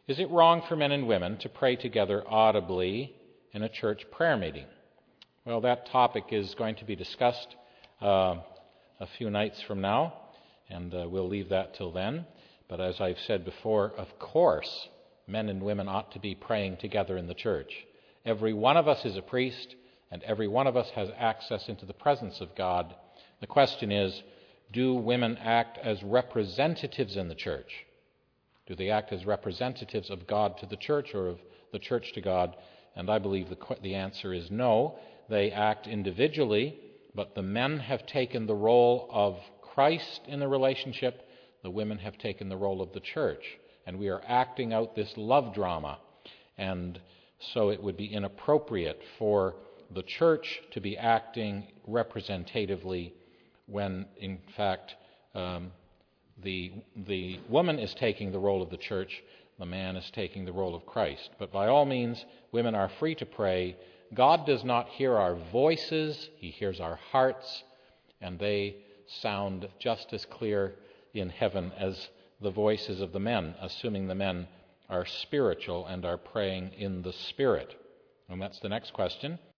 Is it wrong for men and women to pray together audibly in a church prayer meeting? Well, that topic is going to be discussed a few nights from now, and we'll leave that till then. But as I've said before, of course, men and women ought to be praying together in the church. Every one of us is a priest, and every one of us has access into the presence of God. The question is, do women act as representatives in the church? Do they act as representatives of God to the church or of the church to God? And I believe the answer is no. They act individually, but the men have taken the role of Christ in the relationship. The women have taken the role of the church. And we are acting out this love drama. And so it would be inappropriate for the church to be acting representatively when, in fact, the woman is taking the role of the church, the man is taking the role of Christ. But by all means, women are free to pray. God does not hear our voices, he hears our hearts, and they sound just as clear in heaven as the voices of the men, assuming the men are spiritual and are praying in the Spirit. And that's the next question.